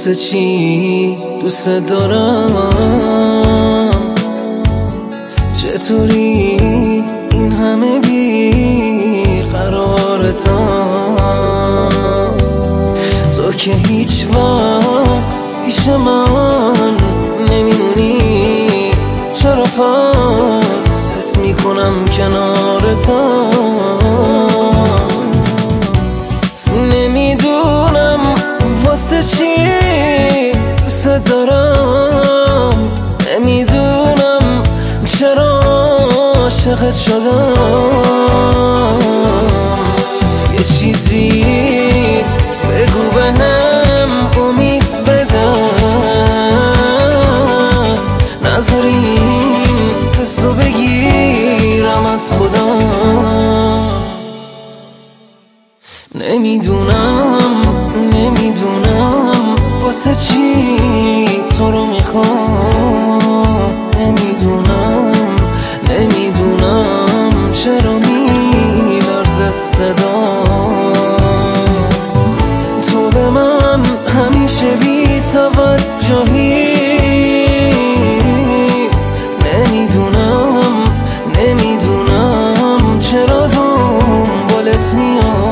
واسه چی دوست دارم؟ چطوری این همه بی قرارتم؟ تو که هیچ وقت پیش من نمیمونی، چرا پس حس میکنم کنارتم؟ نمیدونم واسه چی دوست دارم، نمیدونم چرا عاشقت شدم. یه چیزی بگو بهم امید بده، نذار این حسو بگیرم از خودم. نمیدونم واسه چی تو رو میخوام، نمیدونم چرا میلرزه صدام. تو به من همیشه بی توجهی، نمیدونم چرا دنبالت میام.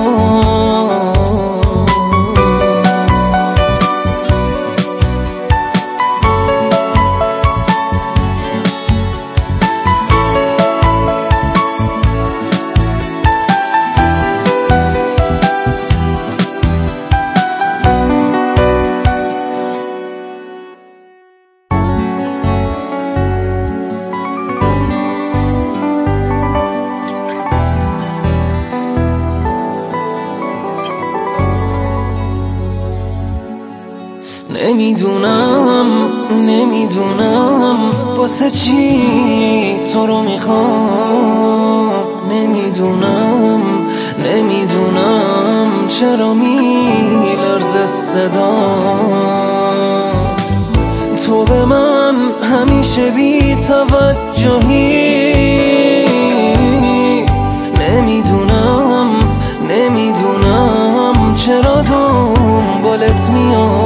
نمیدونم واسه چی تو رو میخوام، نمیدونم چرا میلرزه صدام. تو به من همیشه بی توجهی، نمیدونم چرا دنبالت میام.